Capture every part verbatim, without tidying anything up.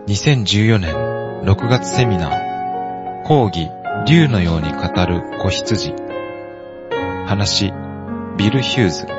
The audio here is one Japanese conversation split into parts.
にせんじゅうよねんろくがつセミナー講義竜のように語る子羊話ビル・ヒューズ。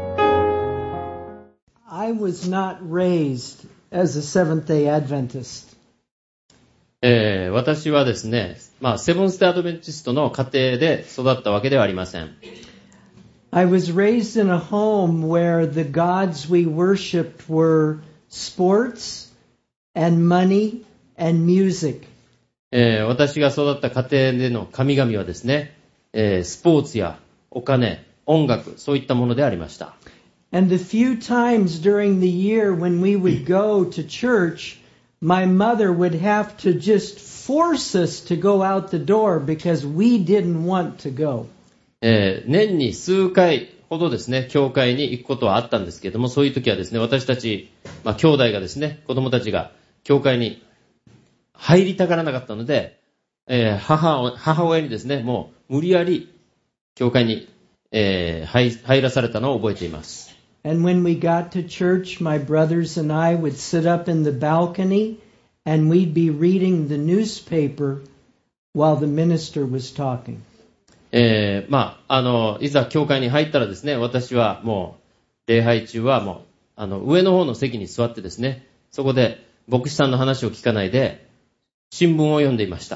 I was not raised as a Seventh-day Adventist. えー、私はですね、まあ、セブンスデーアドベンチストの家庭で育ったわけではありません。 I was raised in a home where the gods we worshipped were sports and money and music. えー、私が育った家庭での神々はですね、えー、スポーツやお金、音楽、そういったものでありました。 And the few times during the year when we would go to church, my mother would have to just force us to go out the door because we didn't want to go. えー、年に数回ほどですね、教会に行くことはあったんですけれども、そういう時はですね、私たち、まあ、兄弟がですね、子供たちが教会に入りたがらなかったので、えー、母、母親にですね、もう無理やり教会に、えー、入、入らされたのを覚えています。 And when we got to church, my brothers and I would sit up in the balcony and we'd be reading the newspaper while the minister was talking. えー、まあ、あの、いざ教会に入ったらですね、私はもう、礼拝中はもう、あの、上の方の席に座ってですね、そこで牧師さんの話を聞かないで、新聞を読んでいました。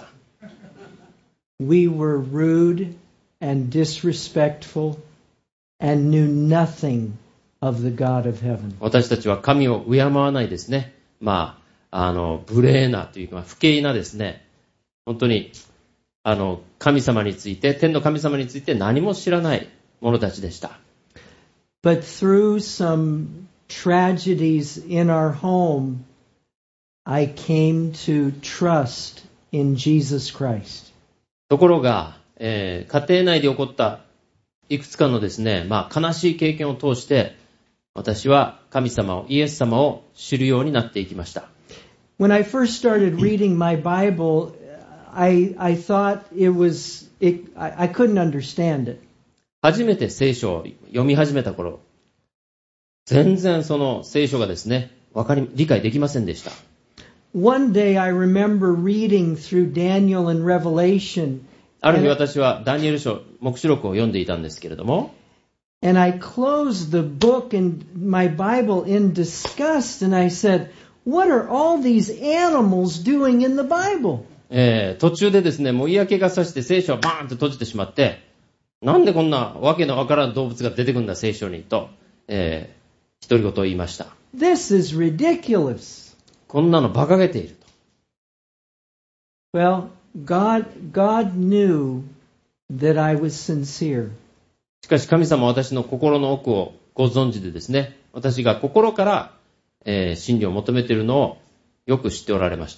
We were rude and disrespectful and knew nothing of the God of heaven. 私たちは神を敬わないですね。まあ、あの、無礼なというか、不敬なですね、本当に、あの、神様について、天の神様について何も知らない者たちでした。 But through some tragedies in our home, I came to trust in Jesus Christ. ところが、えー、家庭内で起こったいくつかのですね、まあ、悲しい経験を通して、私は神様を、イエス様を知るようになっていきました。 When I first started reading my Bible, I, I thought it was, it, I, I couldn't understand it. 初めて聖書を読み始めた頃、全然その聖書がですね、わかり、理解できませんでした。 One day I remember reading through Daniel and Revelation. ある日私はダニエル書、黙示録を読んでいたんですけれども、 And I closed the book and my Bible in disgust and I said, what are all these animals doing in the Bible? えー、途中でですね、もう嫌気がさして聖書をバーンと閉じてしまって、なんでこんなわけのわからん動物が出てくるんだ聖書にと、えー、独り言を言いました。 This is ridiculous. こんなの馬鹿げていると。 Well, God, God knew that I was sincere. しかし神様は私の心の奥をご存知でですね、私が心から、えー、真理を求めているのをよく知っておられました。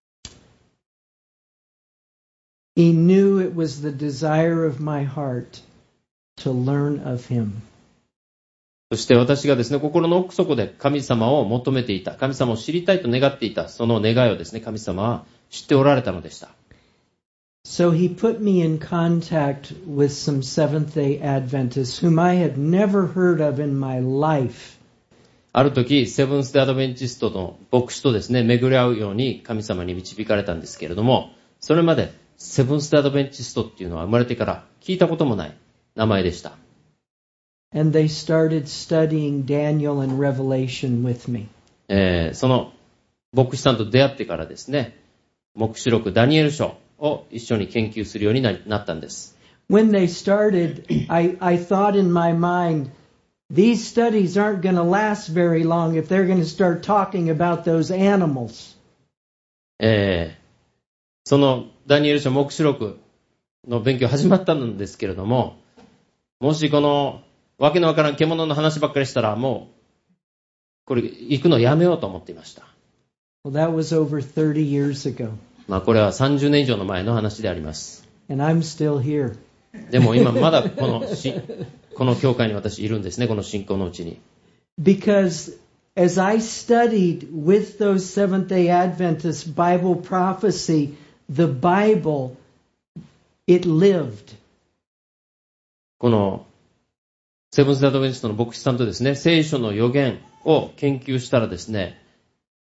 He knew it was the desire of my heart to learn of Him. そして私がですね、心の奥底で神様を求めていた、神様を知りたいと願っていた、その願いをですね、神様は知っておられたのでした。 So He put me in contact with some Seventh-day Adventists whom I had never heard of in my life. ある時、セブンスデーアドベンチストの牧師とですね、巡り合うように神様に導かれたんですけれども、それまでセブンスデーアドベンチストっていうのは生まれてから聞いたこともない名前でした。 And they started studying Daniel and Revelation with me. えー、その牧師さんと出会ってからですね、黙示録ダニエル書を一緒に研究するようになったんです。 When they started, I, I thought in my mind, these studies aren't going to last very long if they're going to start talking about those animals. えー、そのダニエル書黙示録の勉強始まったんですけれども、もしこのわけのわからん獣の話ばっかりしたらもうこれ行くのやめようと思っていました。 Well, that was over thirty years ago. まあこれはさんじゅうねん以上の前の話であります。 And I'm still here. でも今まだこのしこの教会に私いるんですね、この信仰のうちに。 Because as I studied with those Seventh-day Adventists Bible prophecy, the Bible, it lived. このセブンスデーアドベンチストの牧師さんとですね、聖書の予言を研究したらですね、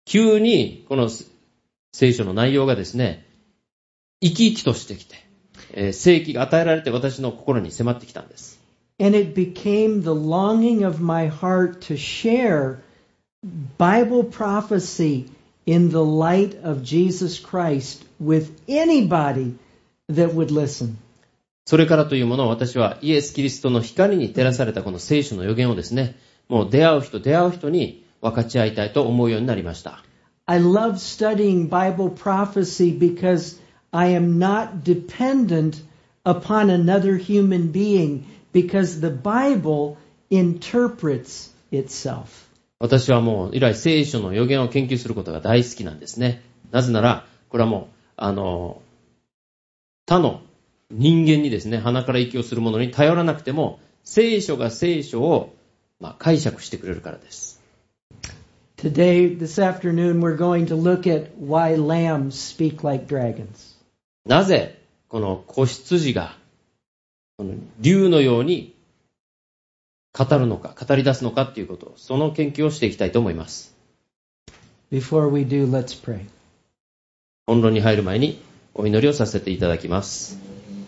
急にこの聖書の内容がですね、生き生きとしてきて、えー、聖気が与えられて私の心に迫ってきたんです。 And it became the longing of my heart to share Bible prophecy in the light of Jesus Christ with anybody that would listen. それからというものを私はイエス・キリストの光に照らされたこの聖書の予言をですね、もう出会う人出会う人に分かち合いたいと思うようになりました。 I love studying Bible prophecy because I am not dependent upon another human being because the Bible interprets itself. 私はもう以来聖書の予言を研究することが大好きなんですね。なぜならこれはもうあの他の人間にですね、鼻から息をするものに頼らなくても聖書が聖書を、まあ、解釈してくれるからです。 Today, this afternoon, we're going to look at why lambs speak like dragons. なぜこの子羊がこの竜のように語るのか、語り出すのかということ、その研究をしていきたいと思います。 Before we do, let's pray. 本論に入る前にお祈りをさせていただきます。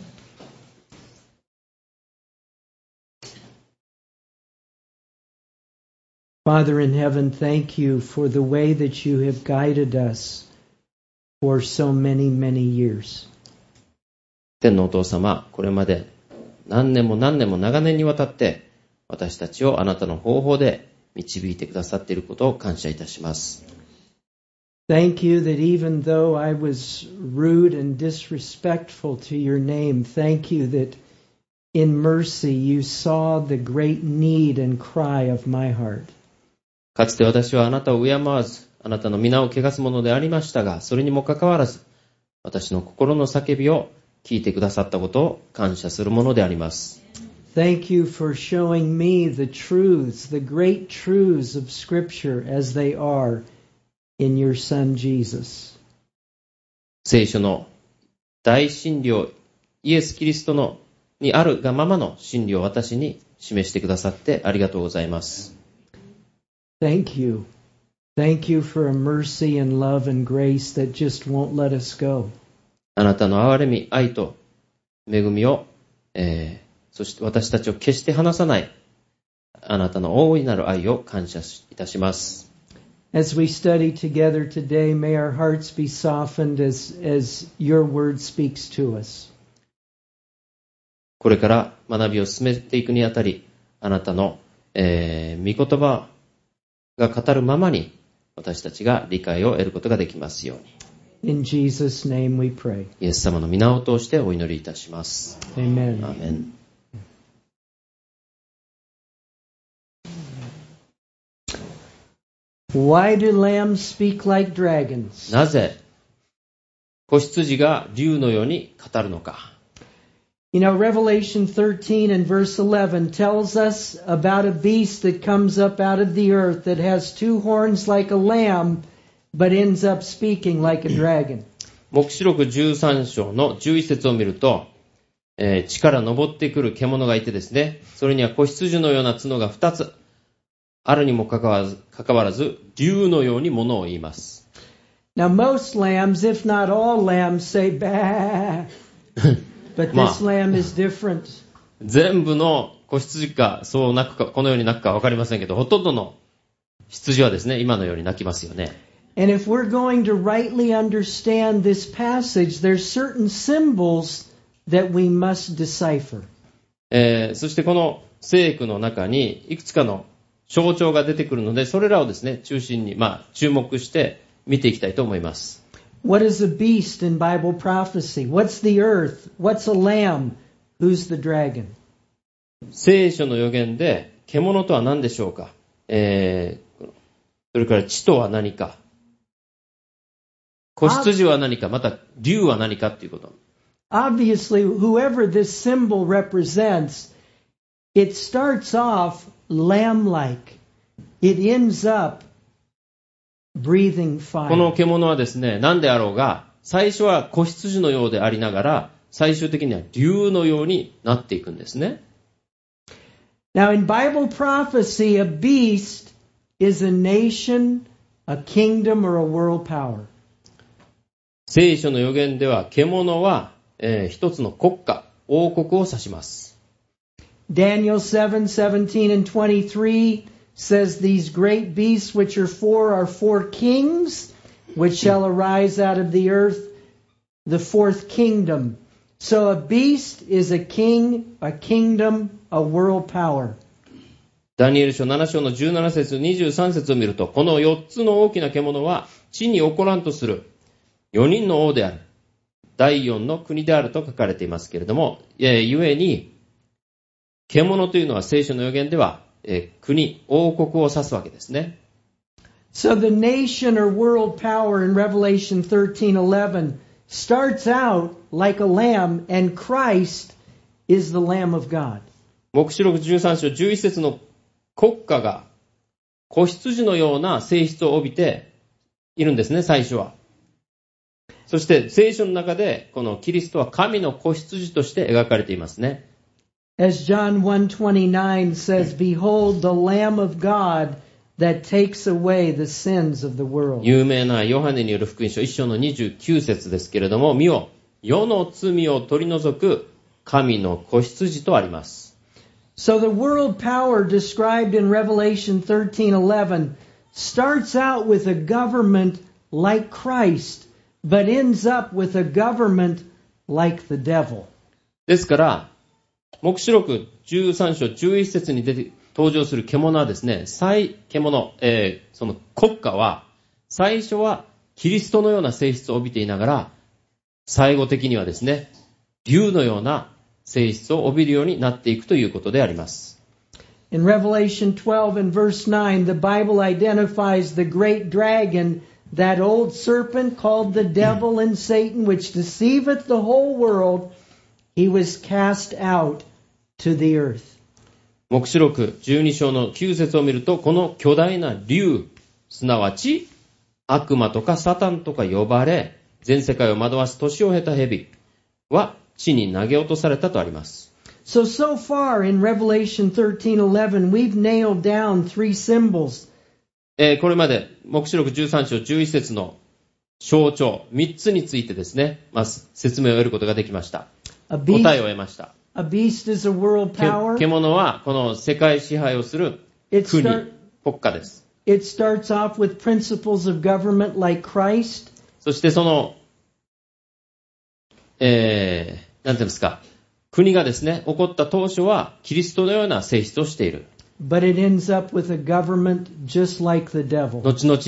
Father in heaven, thank you for the way that you have guided us for so many, many years. 天のお父様、これまで何年も何年も長年にわたって私たちをあなたの方法で導いてくださっていることを感謝いたします。 Thank you that even though I was rude and disrespectful to your name, thank you that in mercy you saw the great need and cry of my heart. かつて私はあなたを敬わず、あなたの皆を汚すものでありましたが、それにもかかわらず、私の心の叫びを聞いてくださったことを感謝するものであります。 Thank you for showing me the truths, the great truths of Scripture as they are in your Son Jesus. 聖書の大真理をイエス・キリストのにあるがままの真理を私に示してくださってありがとうございます。 Thank you. Thank you for a mercy and love and grace that just won't let us go. あなたの憐れみ、愛と恵みを、えー、そして私たちを決して離さないあなたの大いなる愛を感謝いたします。 As we study together today, may our hearts be softened as, as your word speaks to us. これから学びを進めていくにあたり、あなたの、えー、御言葉が語るままに私たちが理解を得ることができますように。 In Jesus' name we pray. イエス様の皆を通してお祈りいたします。 Amen. アーメン。 Why do lambs speak like dragons? なぜ子羊が竜のように語るのか。 You know, Revelation thirteen and verse eleven tells us about a beast that comes up out of the earth that has two horns like a lamb, but ends up speaking like a dragon. 黙示録じゅうさん章のじゅういち節を見ると、えー、地から昇ってくる獣がいてですね、それには子羊のような角がふたつあるにもかかわらず、かかわらず竜のようにものを言います。 Now most lambs, if not all lambs, say bah. But this lamb is different. 全部の子羊がそう鳴くか、このように鳴くか分かりませんけど、ほとんどの羊はですね、今のように鳴きますよね。 And if we're going to rightly understand this passage, there's certain symbols that we must decipher. えー、そしてこの聖句の中にいくつかの象徴が出てくるので、それらをですね、中心に、まあ、注目して見ていきたいと思います。 What is a beast in Bible prophecy? What's the earth? What's a lamb? Who's the dragon? 聖書の予言で獣とは何でしょうか、えー、それから地とは何か、子羊は何か、また竜は何かということ。 Obviously, whoever this symbol represents, it starts off lamb-like. It ends up breathing fire. この獣はですね、何であろうが、最初は子羊のようでありながら、最終的には竜のようになっていくんですね。 Now in Bible prophecy, a beast is a nation, a kingdom or a world power. 聖書の予言では獣は、えー、一つの国家、王国を指します。 Daniel seven, seventeen and twenty-three says these great beasts which are four are four kings which shall arise out of the earth, the fourth kingdom. So a beast is a king, a kingdom, a world power. ダニエル書なな章のじゅうなな節、にじゅうさん節を見ると、このよっつの大きな獣は地に起こらんとするよにんの王である。だいよんの国であると書かれていますけれども、えー、ゆえに、獣というのは聖書の予言では、えー、国、王国を指すわけですね。 So the nation or world power in Revelation thirteen eleven starts out like a lamb, and Christ is the Lamb of God. 黙示録じゅうさん章じゅういち節の国家が子羊のような性質を帯びているんですね、最初は。そして聖書の中でこのキリストは神の子羊として描かれていますね。 As John one twenty-nine says, Behold the Lamb of God that takes away the sins of the world. 有名なヨハネによる福音書いち章のにじゅうきゅう節ですけれども、見よ、世の罪を取り除く神の子羊とあります。 So the world power described in Revelation thirteen eleven starts out with a government like Christ, but ends up with a government like the devil. ですから、黙示録じゅうさん章じゅういち節に出て登場する獣はですね、最獣、えー、その国家は最初はキリストのような性質を帯びていながら、最後的にはですね、竜のような性質を帯びるようになっていくということであります。 In Revelation twelve and verse nine, the Bible identifies the great dragon, that old serpent called the devil and Satan, which deceiveth the whole world. He was cast out to the earth. 黙示録じゅうに章のきゅう節を見ると、この巨大な竜、すなわち悪魔とかサタンとか呼ばれ、全世界を惑わす年を経た蛇は地に投げ落とされたとあります。 So, so far in Revelation thirteen eleven, we've nailed down three symbols. えー、これまで黙示録じゅうさん章じゅういち節の象徴みっつについてですね、まず説明を得ることができました。答えを得ました。 A beast is a world power. 獣はこの世界支配をする国、start, 国家です。 It starts off with principles of government like Christ. そしてその、えー、なんていうんですか、国がですね、起こった当初はキリストのような性質をしている。 But it ends up with a government just like the devil. 後々、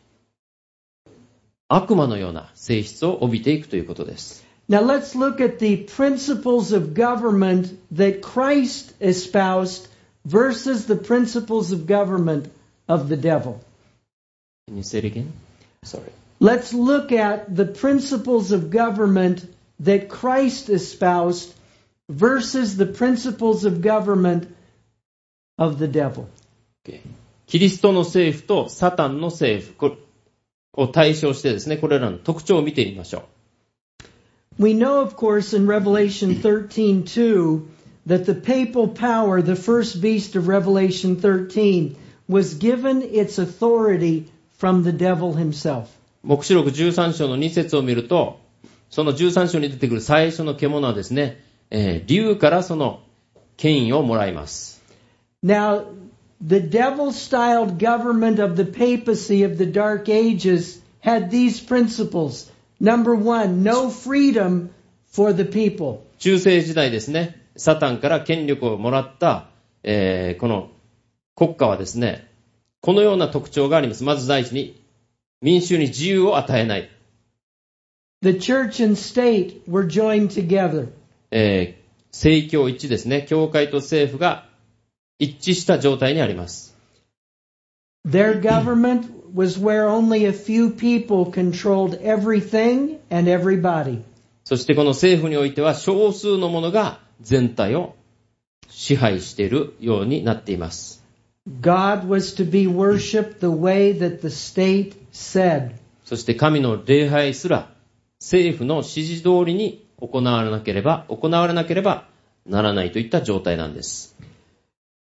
悪魔のような性質を帯びていくということです。 Now let's look at the principles of government that Christ espoused versus the principles of government of the devil. Can you say it again? Sorry. Let's look at the principles of government that Christ espoused versus the principles of government of the devil. Okay. キリストの政府とサタンの政府を対照してですね、これらの特徴を見てみましょう。 We know, of course, in Revelation thirteen two, that the papal power, the first beast of Revelation thirteen, was given its authority from the devil himself. 黙示録じゅうさん章のに節を見ると、そのじゅうさん章に出てくる最初の獣はですね、えー、竜からその権威をもらいます。 Now, the devil-styled government of the papacy of the Dark Ages had these principles. Number one, no freedom for the people. 中世時代ですね、サタンから権力をもらった、えー、この国家はですね、このような特徴があります。まず第一に、民衆に自由を与えない。 The church and state were joined together. えー、政教一致ですね。教会と政府が一致した状態にあります。 Their government was where only a few people controlled everything and everybody. そしてこの政府においては少数の者が全体を支配しているようになっています。 God was to be worshipped the way that the state said. そして神の礼拝すら政府の指示通りに行われなければ行われなければならないといった状態なんです。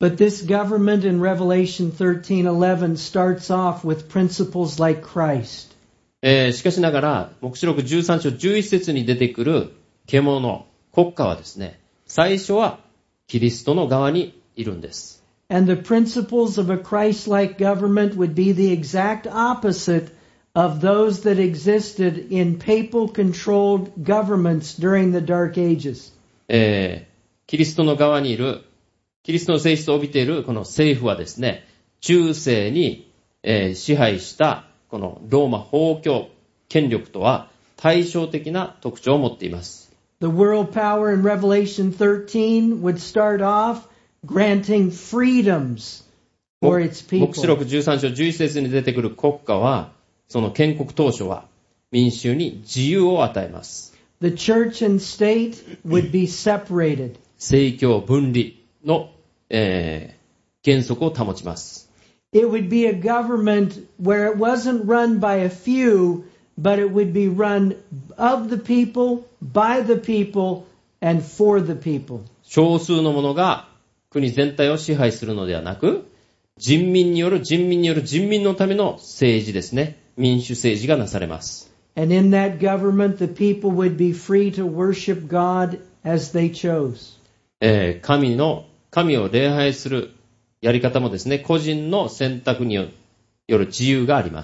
But this government in Revelation thirteen eleven starts off with principles like Christ. えーしかしながら、黙示録じゅうさん章じゅういち節に出てくる獣、国家はですね、最初はキリストの側にいるんです。 And the principles of a Christ-like government would be the exact opposite of those that existed in papal-controlled governments during the Dark Ages. えー、キリストの側にいる、キリストの性質を帯びているこの政府はですね、中世に、えー、支配したこのローマ法教権力とは対照的な特徴を持っています。 The world power in Revelation thirteen would start off granting freedoms for its 黙示 people. 録じゅうさん章じゅういち節に出てくる国家は、その建国当初は民衆に自由を与えます。 The church and state would be separated. 政教分離の、えー、原則を保ちます。 It would be a government where it wasn't run by a few, but it would be run of the people, by the people, and for the people. 少数の者が国全体を支配するのではなく、人民による人民による人民のための政治ですね。民主政治がなされます。 And in that government, the people would be free to worship God as they chose. えー、神の、神を礼拝するやり方もですね、個人の選択による自由があります。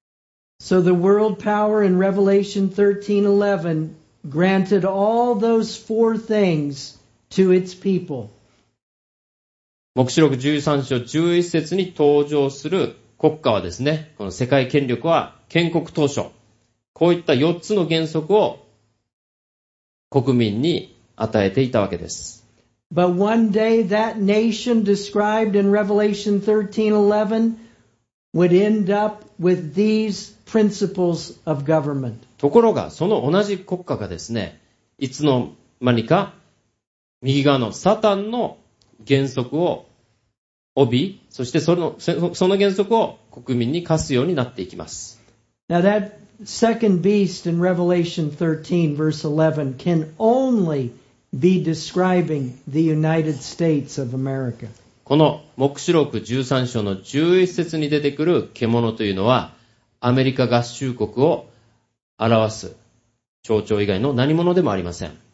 So the world power in Revelation thirteen eleven granted all those four things to its people. 黙示録じゅうさん章じゅういち節に登場する国家はですね、この世界権力は建国当初、こういったよっつの原則を国民に与えていたわけです。 But one day that nation described in Revelation thirteen eleven would end up with these principles of government. ところが、その同じ国家がですね、いつの間にか右側のサタンの原則を帯び、そしてその、その原則を国民に課すようになっていきます。 Now that second beast in Revelation thirteen verse eleven can only be describing the United States of America. この黙示録じゅうさん章のじゅういち節に出てくる獣というのは、アメリカ合衆国を表す象徴以外の何者でもありません。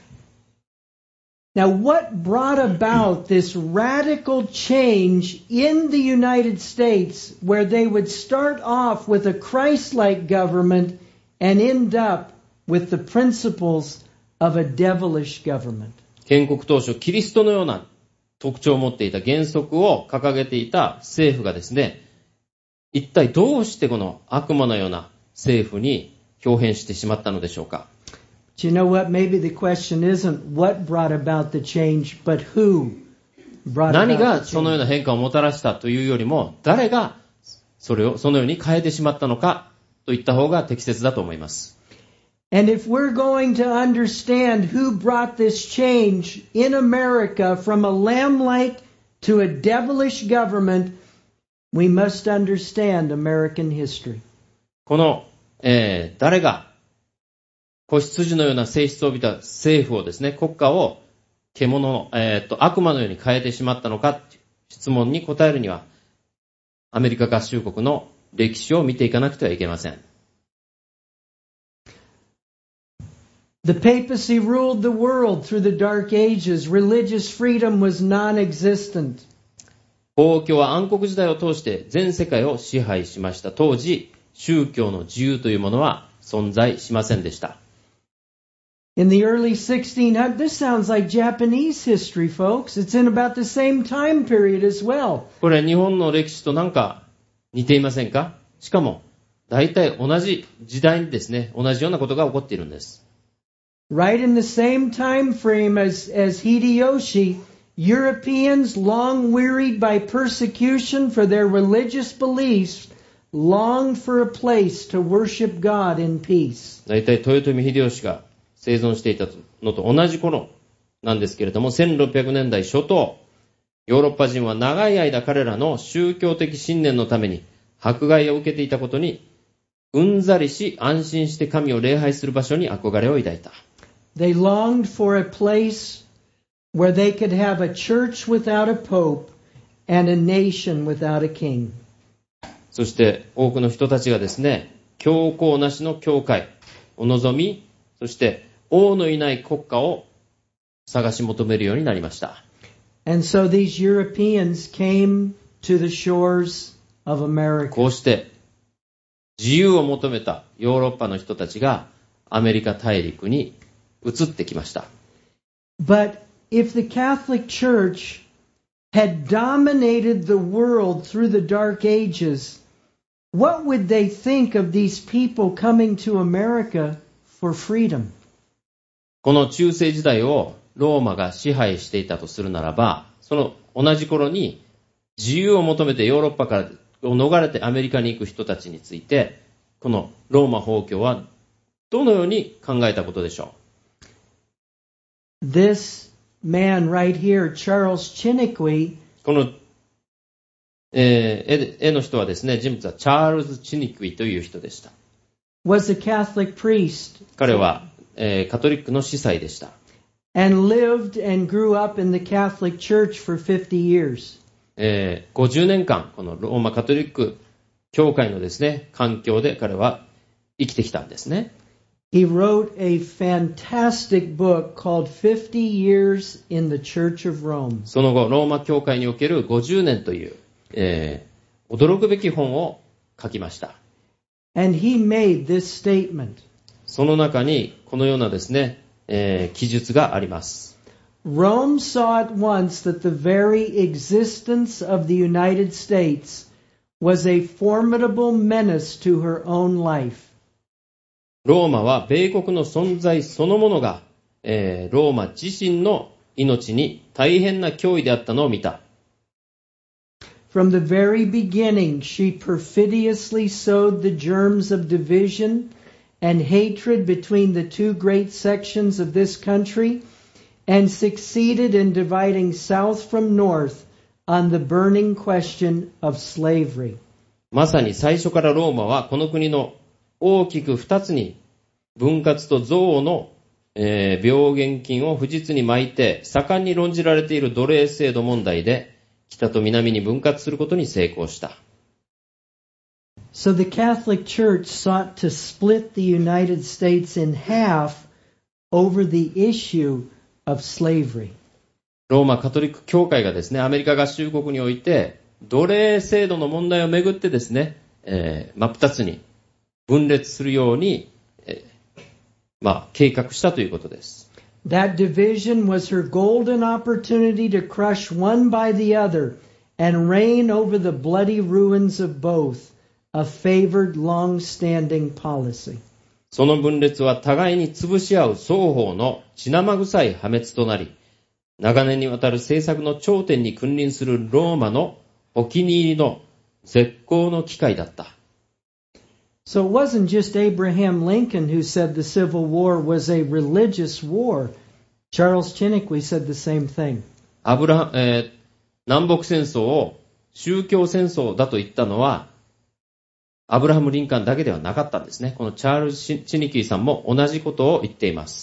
Now, what brought about this radical change in the United States where they would start off with a Christ-like government and end up with the principles of a devilish government? 建国当初、キリストのような特徴を持っていた原則を掲げていた政府がですね、一体どうしてこの悪魔のような政府に表変してしまったのでしょうか。 But you know what? Maybe the question isn't what brought about the change, but who brought 何 about が the そのよう change. な変化をもたらしたというよりも、誰がそれをそのように変えてしまったのかといった方が適切だと思います。 And if we're going to understand who brought this change in America from a lamb-like to a devilish government, we must understand American history. この、えー、誰が子羊のような性質を帯びた政府をですね、国家を獣の、えー、と悪魔のように変えてしまったのかという質問に答えるには、アメリカ合衆国の歴史を見ていかなくてはいけません。 The papacy ruled the world through the Dark Ages. Religious freedom was non-existent. 法教は暗黒時代を通して全世界を支配しました。当時、宗教の自由というものは存在しませんでした。 In the early sixteen hundreds, this sounds like Japanese history, folks. It's in about the same time period as well. これ日本の歴史となんか似ていませんか？しかも、大体同じ時代にですね、同じようなことが起こっているんです。 Right in the same time frame as, as Hideyoshi, Europeans, long wearied by persecution for their religious beliefs, longed for a place to worship God in peace. 大体豊臣秀吉が生存していたのと同じ頃なんですけれども、せんろっぴゃくねんだい初頭、ヨーロッパ人は長い間彼らの宗教的信念のために迫害を受けていたことにうんざりし、安心して神を礼拝する場所に憧れを抱いた。 They longed for a place where they could have a church without a pope and a nation without a king. そして多くの人たちがですね、教皇なしの教会を望み、そして王のいない国家を探し求めるようになりました。 And so these Europeans came to the shores of America. こうして自由を求めたヨーロッパの人たちがアメリカ大陸に移ってきました。 But if the Catholic Church had dominated the world through the Dark Ages, what would they think of these people coming to America for freedom? この中世時代をローマが支配していたとするならば、その同じ頃に自由を求めてヨーロッパからを逃れてアメリカに行く人たちについて、このローマ法教はどのように考えたことでしょう？ This man right here, Charles Chiniquy, この、えー、絵の人はですね、人物はチャールズ・チニクイという人でした。 was a Catholic priest. 彼は、えー、カトリックの司祭でした。 And lived and grew up in the Catholic Church for fifty years. えー、ごじゅうねんかん、このローマカトリック教会のですね、環境で彼は生きてきたんですね。 He wrote a fantastic book called fifty years in the Church of Rome. その後、ローマ教会におけるごじゅうねんという、えー、驚くべき本を書きました。 And he made this statement. その中にこのようなですね、えー、記述があります。 Rome saw at once that the very existence of the United States was a formidable menace to her own life. ローマは米国の存在そのものが、えー、ローマ自身の命に大変な脅威であったのを見た。 From the very beginning, she perfidiously sowed the germs of division and hatred between the two great sections of this country, and succeeded in dividing South from North on the burning question of slavery. まさに最初からローマはこの国の大きく二つに分割と憎悪の、えー、病原菌を不実に撒いて盛んに論じられている奴隷制度問題で北と南に分割することに成功した。 So the Catholic Church sought to split the United States in half over the issue of slavery. ローマカトリック教会がですね、アメリカ合衆国において奴隷制度の問題をめぐってですね、えー、真っ二つに分裂するように、えー、まあ計画したということです。 That division was her golden opportunity to crush one by the other and reign over the bloody ruins of both, a favored long-standing policy. その分裂は互いに潰し合う双方の血生臭い破滅となり、長年にわたる政策の頂点に君臨するローマのお気に入りの絶好の機会だった。 So it wasn't just Abraham Lincoln who said the Civil War was a religious war. Charles Chiniquy said the same thing. アブラハ、えー、南北戦争を宗教戦争だと言ったのはアブラハム・リンカーンだけではなかったんですね。このチャールズ・チニキーさんも同じことを言っています。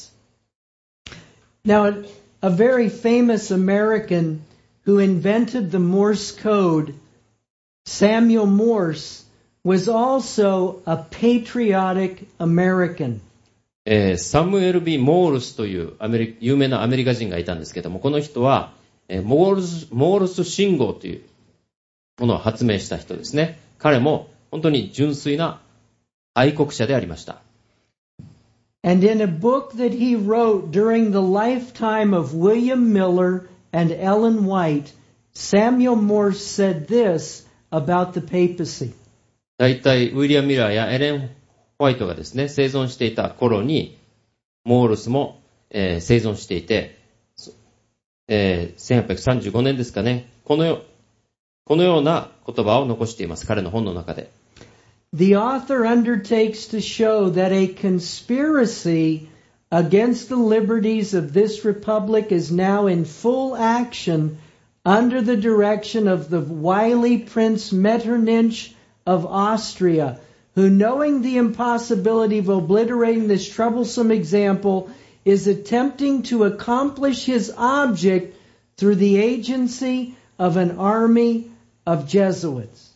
Now, a very famous American who invented the Morse code, Samuel Morse, was also a patriotic American. えー、サムエル・ビー・モールスというアメリ有名なアメリカ人がいたんですけども、この人は、えー、モールス、モールス信号というものを発明した人ですね。彼も本当に純粋な愛国者でありました。 And in a book that he wrote during the lifetime of William Miller and Ellen White, Samuel Morse said this about the papacy. だいたいウィリアム・ミラーやエレン・ホワイトがですね、生存していた頃に、モールスも、えー、生存していて、えー、せんはっぴゃくさんじゅうごねんですかね、このよ、このような言葉を残しています。彼の本の中で。 The author undertakes to show that a conspiracy against the liberties of this republic is now in full action under the direction of the wily Prince Metternich of Austria, who, knowing the impossibility of obliterating this troublesome example, is attempting to accomplish his object through the agency of an army of Jesuits.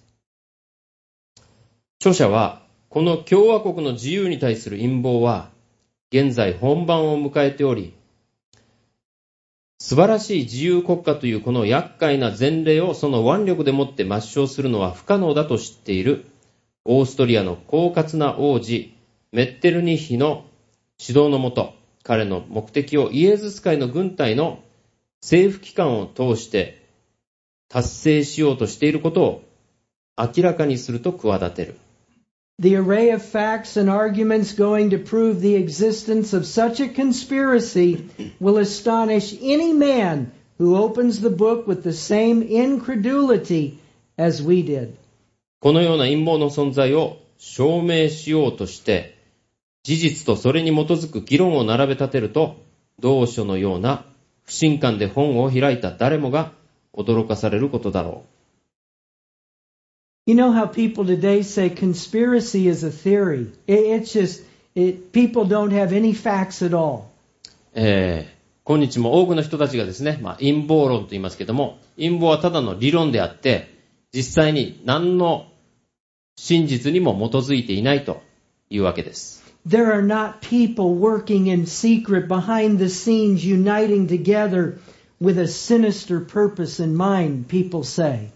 著者は、この共和国の自由に対する陰謀は、現在本番を迎えており、素晴らしい自由国家というこの厄介な前例をその腕力でもって抹消するのは不可能だと知っているオーストリアの狡猾な王子メッテルニヒの指導のもと、彼の目的をイエズス会の軍隊の政府機関を通して達成しようとしていることを明らかにすると企てる。 The array of facts and arguments going to prove the existence of such a conspiracy will astonish any man who opens the book with the same incredulity as we did. このような陰謀の存在を証明しようとして、事実とそれに基づく議論を並べ立てると、同書のような不信感で本を開いた誰もが驚かされることだろう。 You know how people today say conspiracy is a theory. It, it's just, it, people don't have any facts at all. えー、今日も多くの人たちがですね、まあ、陰謀論と言いますけども、陰謀はただの理論であって、実際に何の真実にも基づいていないというわけです。 There are not people working in secret behind the scenes uniting together with a sinister purpose in mind, people say.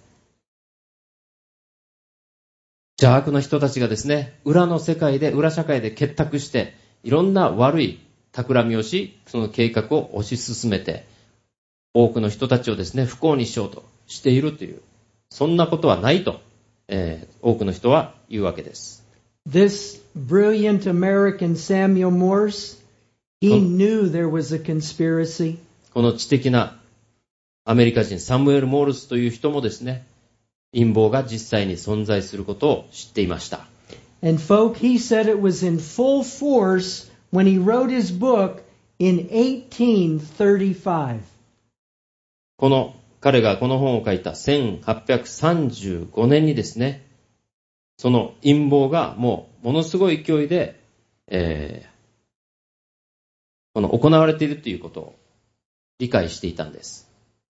邪悪な人たちがですね、裏の世界で、裏社会で結託して、いろんな悪い企みをし、その計画を推し進めて、多くの人たちをですね、不幸にしようとしているという、そんなことはないと、えー、多くの人は言うわけです。 This brilliant American Samuel Morse, he knew there was a conspiracy. この知的なアメリカ人サムエル・モールスという人もですね、陰謀が実際に存在することを知っていました。 And folk, he said it was in full force when he wrote his book in eighteen thirty-five. この彼がこの本を書いたせんはっぴゃくさんじゅうごねんにですね、その陰謀がもうものすごい勢いで、えー、この行われているということを理解していたんです。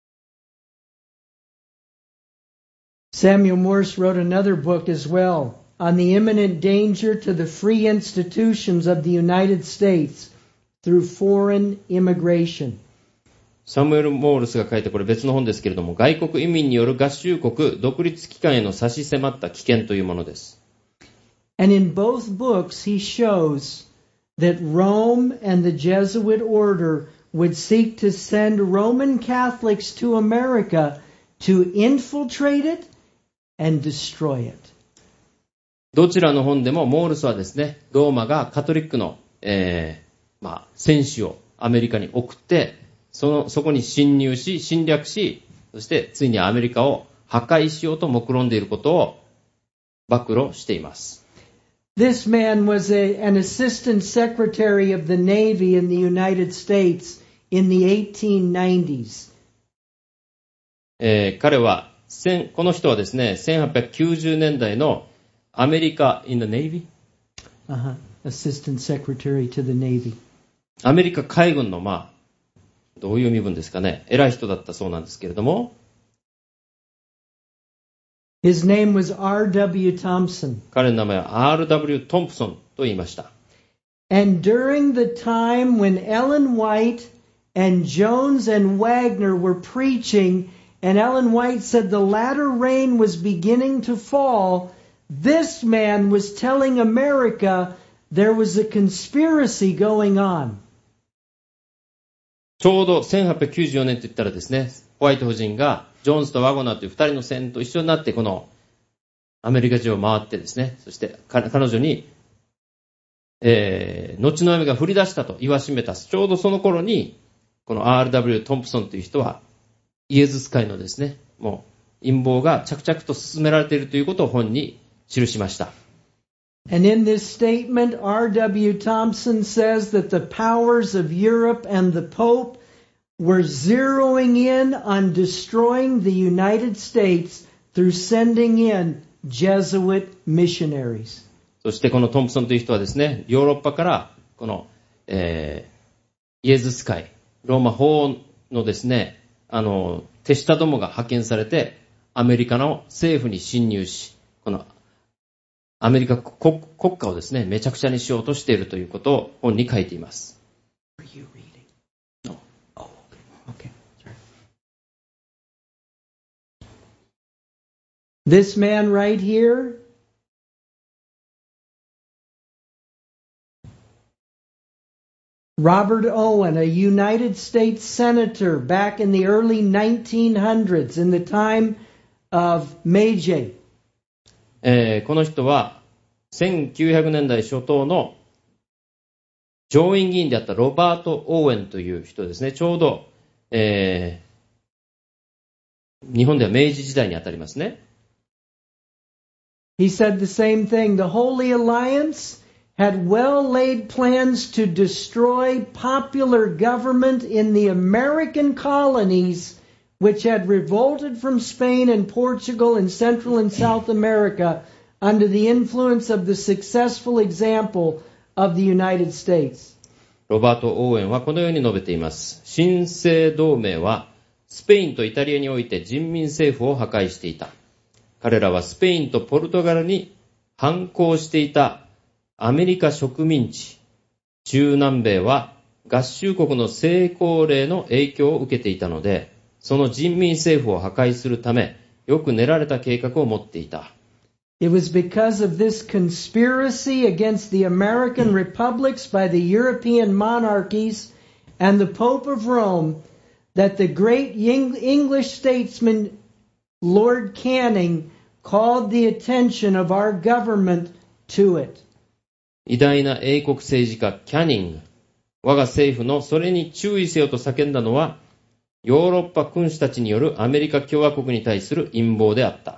Samuel Morse wrote another book as well on the imminent danger to the free institutions of the United States through foreign immigration. サムエル・モールスが書いたこれ別の本ですけれども、外国移民による合衆国独立機関への差し迫った危険というものです。 And in both books he shows that Rome and the Jesuit order would seek to send Roman Catholics to America to infiltrate it and destroy it. どちらの本でもモールスはですね、ローマがカトリックの、えー、まあ、戦士をアメリカに送って、その、そこに侵入し、侵略し、そしてついにアメリカを破壊しようと目論んでいることを暴露しています。 This man was a, an assistant secretary of the Navy in the United States in the eighteen nineties. えー、彼はこの人はですね、せんはっぴゃくきゅうじゅうねんだいのアメリカ in the Navy? Uh-huh. Assistant Secretary to the Navy. アメリカ海軍の、まあ、どういう身分ですかね、偉い人だったそうなんですけれども、 His name wasアールダブリュー Thompson. 彼の名前は アールダブリュー トンプソンと言いました。 And during the time when Ellen White and Jones and Wagner were preaching, and Ellen White said the latter rain was beginning to fall, this man was telling America there was a conspiracy going on. ちょうどせんはっぴゃくきゅうじゅうよねんと言ったらですね、ホワイト夫人がジョーンズとワゴナーという二人の船と一緒になってこのアメリカ中を回ってですね、そして彼女に、えー、後の雨が降り出したと言わしめたちょうどその頃にこの アールダブリュー トンプソンという人はイエズス会のですね、もう陰謀が着々と進められているということを本に記しました。 And in this statement,アールダブリュー Thompson says that the powers of Europe and the Pope were zeroing in on destroying the United States through sending in Jesuit missionaries. そしてこのトンプソンという人はですね、ヨーロッパからこの、えイエズス会、ローマ法のですね、あの、手下どもが派遣されて、アメリカの政府に侵入し、このアメリカ国、国家をですね、めちゃくちゃにしようとしているということを本に書いています。 This man right here, Robert Owen, a United States Senator back in the early nineteen hundreds, in the time of Meiji. えー、この人はせんきゅうひゃくねんだい初頭の上院議員であったロバート・オーエンという人ですね。ちょうど、えー、日本では明治時代にあたりますね。 He said the same thing. The Holy Alliance had well-laid plans to destroy popular government in the American colonies, which had revolted from Spain and Portugal in Central and South America under the influence of the successful example of the United States. ロバート・オーエンはこのように述べています。新生同盟はスペインとイタリアにおいて人民政府を破壊していた。彼らはスペインとポルトガルに反抗していたアメリカ植民地、中南米は合衆国の成功例の影響を受けていたので、その人民政府を破壊するため、よく練られた計画を持っていた。 It was because of this conspiracy against the American republics by the European monarchies and the Pope of Rome that the great English statesman Lord Canning called the attention of our government to it. 偉大な英国政治家キャニング、我が政府のそれに注意せよと叫んだのは、ヨーロッパ君主たちによるアメリカ共和国に対する陰謀であった。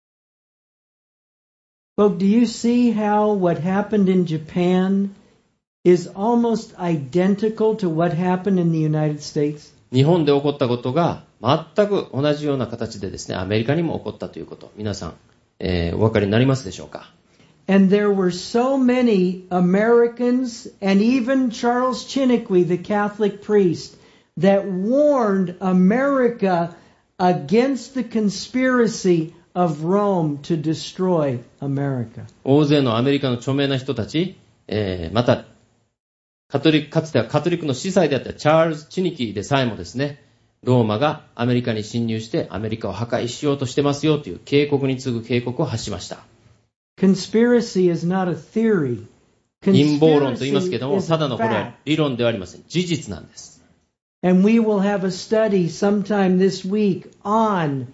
Well, do you see how what happened in Japan is almost identical to what happened in the United States? 日本で起こったことが全く同じような形でですね、アメリカにも起こったということ、皆さん、えー、お分かりになりますでしょうか。 And there were so many Americans and even Charles Chiniquy, the Catholic priest, that warned America against the conspiracy of Rome to destroy America. 大勢のアメリカの著名な人たち、えー、またカトリック、かつてはカトリックの司祭であったチャールズ・チニキーでさえもですね、ローマがアメリカに侵入してアメリカを破壊しようとしてますよという警告に次ぐ警告を発しました。 Conspiracy is not a theory. 陰謀論と言いますけども、ただのこれは理論ではありません。事実なんです。 And we will have a study sometime this week on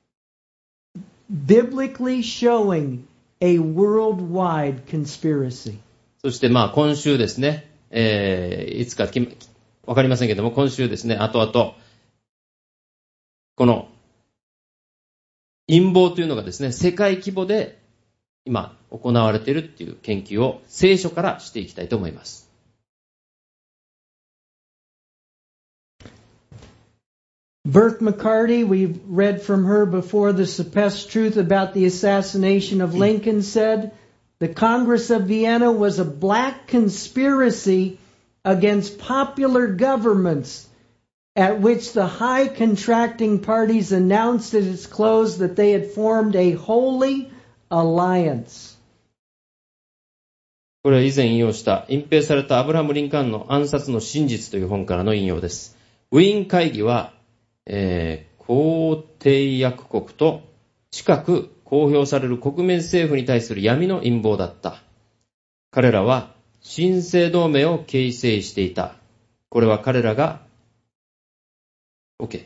biblically showing a worldwide conspiracy. そしてまあ今週ですね、えー、いつかわかりませんけども、今週ですね、後々、この陰謀というのがですね、世界規模で今行われているっていう研究を聖書からしていきたいと思います。 Burke McCarty, we've read from her before, the suppressed truth about the assassination of Lincoln, said, the Congress of Vienna was a black conspiracy against popular governments at which the high contracting parties announced at its close that they had formed a holy alliance. これは以前引用した隠蔽されたアブラハム・リンカーンの暗殺の真実という本からの引用です。ウィーン会議は、えー、皇帝約国と近く公表される国民政府に対する闇の陰謀だった。彼らは新生同盟を形成していた。これは彼らが OK。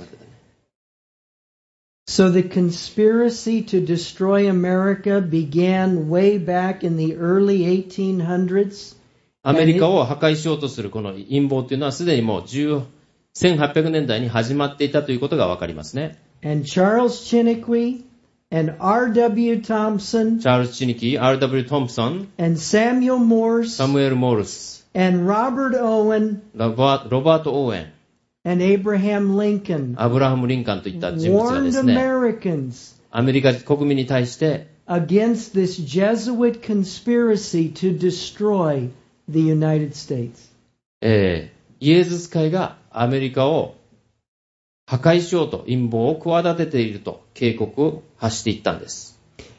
So the conspiracy to destroy America began way back in the early eighteen hundreds. アメリカを破壊しようとするこの陰謀というのはすでにもうせんはっぴゃくねんだいに始まっていたということがわかりますね。 And Charles Chiniquy and R W Thompson, チャールズ・チニキー、アールダブリュー トンプソン、 and Samuel Morse, サムエル・モールス、 and Robert Owen, ロバ、ロバート・オーエン、 and Abraham Lincoln アブラハム・リンカーンといった人物がで warned すね、 Americans アメリカ国民に対して against this Jesuit conspiracy to destroy the United States. えー、 イエズス会がアメリカを破壊しようと陰謀を企てていると警告を発していったんです。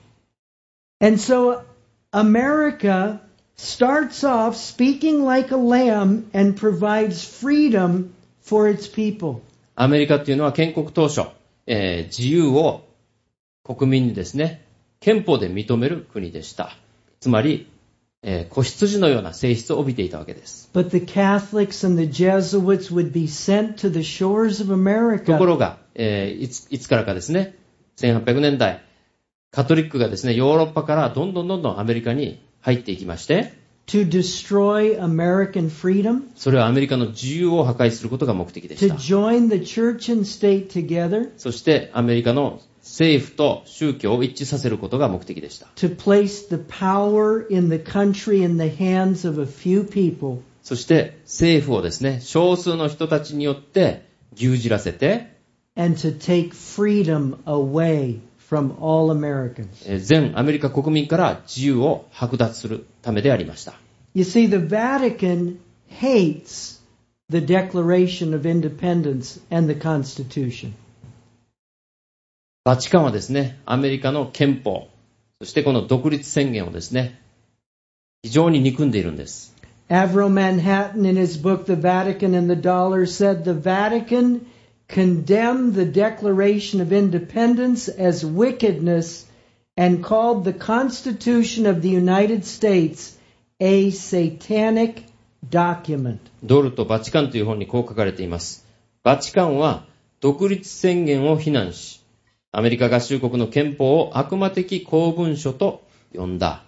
And so America starts off speaking like a lamb and provides freedom for its people. アメリカっていうのは建国当初、えー、自由を国民にですね、憲法で認める国でした。つまり、えー、子羊のような性質を帯びていたわけです。 But the Catholics and the Jesuits would be sent to the shores of America. ところが、えー、いつ、いつからかですね、せんはっぴゃくねんだい、カトリックがですね、ヨーロッパからどんどんどんどんアメリカに入っていきまして、 to destroy American freedom, それはアメリカの自由を破壊することが目的でし to た。 join the church and state together, そしてアメリカの政府と宗教を一致させることが目的でした。 to place the power in the country in the hands of a few people, そして政府をですね、少数の人たちによって牛耳らせて、 and to take freedom away from all Americans. えー全アメリカ国民から自由を剥奪するためでありました。 You see, the Vatican hates the Declaration of Independence and the Constitution. バチカンはですね、アメリカの憲法、そしてこの独立宣言をですね、非常に憎んでいるんです。 Avro Manhattan, in his book The Vatican and the Dollar, said the Vatican condemned the Declaration of Independence as wickedness and called the Constitution of the United States a satanic document. ドルとバチカンという本にこう書かれています。バチカンは独立宣言を非難し、アメリカ合衆国の憲法を悪魔的公文書と呼んだ。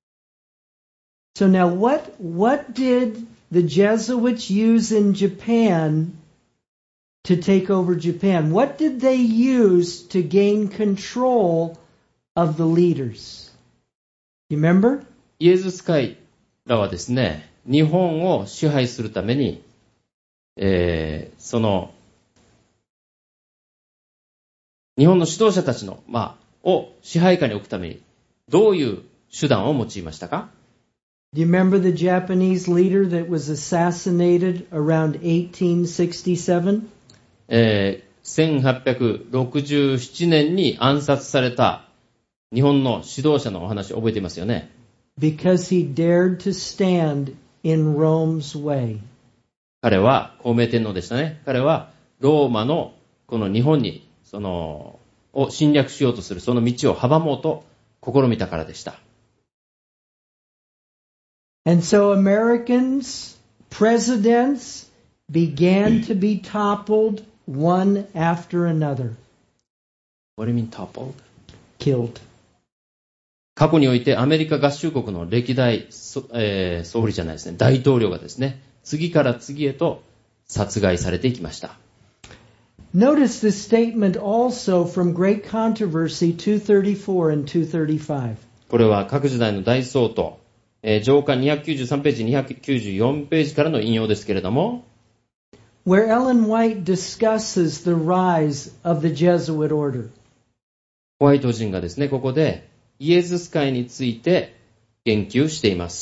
So now what, what did the Jesuits use in Japan to take over Japan? What did they use to gain control of the leaders? You remember? イエズス会らはですね、日本を支配するために、えー、その日本の指導者たちの、まあ、を支配下に置くためにどういう手段を用いましたか？ Do you remember the Japanese leader that was assassinated around eighteen sixty-seven? えー、せんはっぴゃくろくじゅうななねんに暗殺された日本の指導者のお話覚えていますよね。 Because he dared to stand in Rome's way. 彼は孔明天皇でしたね。彼はローマのこの日本にそのを侵略しようとするその道を阻もうと試みたからでした。 And so Americans, presidents, began to be toppled one after another. What do you mean toppled? Killed. 過去においてアメリカ合衆国の歴代、えー、総理じゃないですね、大統領がですね、次から次へと殺害されていきました。 Notice this statement also from Great Controversy two thirty-four and two thirty-five. これは各時代の大総統、えー、上巻にひゃくきゅうじゅうさんページ、にひゃくきゅうじゅうよんページからの引用ですけれども、 where Ellen White discusses the rise of the Jesuit order. ホワイト人がですね、ここでイエズス会について言及しています。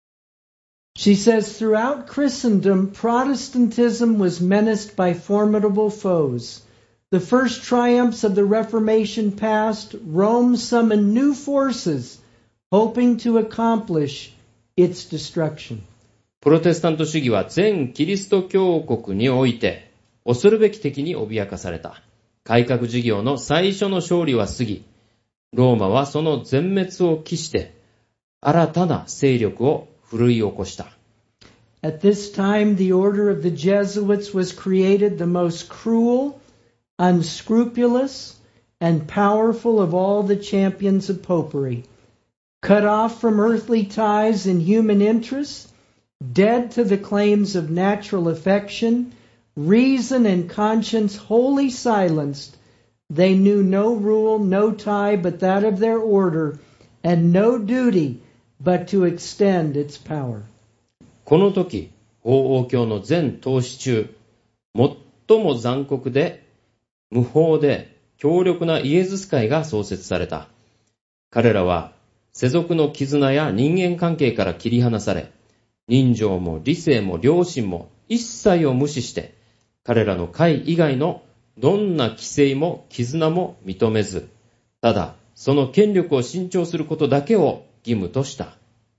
She says, throughout Christendom, Protestantism was menaced by formidable foes. The first triumphs of the Reformation past, Rome summoned new forces, hoping to accomplish its destruction. プロテスタント主義は全キリスト教国において恐るべき敵に脅かされた。改革事業の最初の勝利は過ぎ、ローマはその全滅を期して新たな勢力を奮い起こした。 At this time, the order of the Jesuits was created the most cruel, unscrupulous, and powerful of all the champions of popery. Cut off from earthly ties and human interests, dead to the claims of natural affection, reason and conscience wholly silenced, they knew no rule, no tie but that of their order, and no duty but to extend its power. この時、法王教の全統治中、最も残酷で無法で強力なイエズス会が創設された。彼らは世俗の絆や人間関係から切り離され、人情も理性も良心も一切を無視して、彼らの会以外のどんな規制も絆も認めず、ただその権力を伸長することだけを義務とした。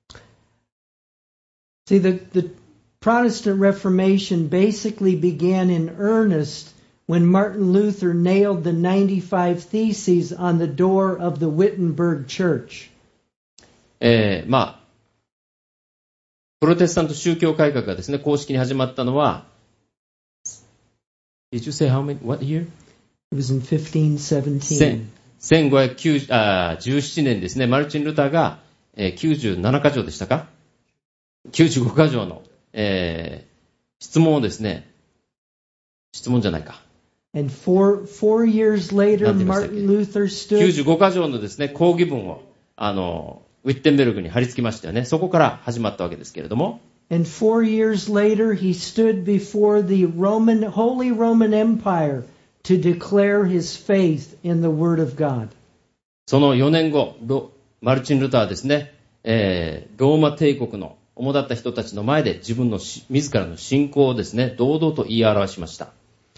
See, the, the Protestant Reformation basically began in earnest when Martin Luther nailed the ninety-five Theses on the door of the Wittenberg Church. えー、まあ、プロテスタント宗教改革がですね、公式に始まったのは、Did you say how many, what year? It was in fifteen seventeen. せんごひゃくじゅうななねんですね、マルチン・ルターが、えー、きゅうじゅうななかじょうでしたか ?きゅうじゅうごかじょうの、えー、質問をですね、質問じゃないか。 And four, four years later, Martin Luther きゅうじゅ stood. うごかじょうのですね、抗議文を、あの、ウィッテンベルグに貼り付けましたよね。そこから始まったわけですけれども。 And four years later, he stood before the Roman, Holy Roman Empire to declare his faith in the Word of God. そのよねんご、マルチン・ルターですね、えー、ローマ帝国の主だった人たちの前で自分の自らの信仰をですね、堂々と言い表しました。